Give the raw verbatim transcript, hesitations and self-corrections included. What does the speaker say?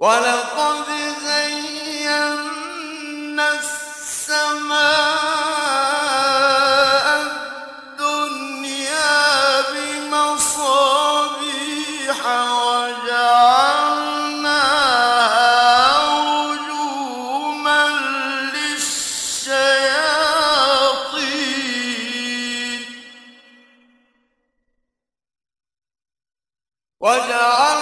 ولقد زينا السماء الدنيا بمصابيح وجعلناها رجوما للشياطين وجعلنا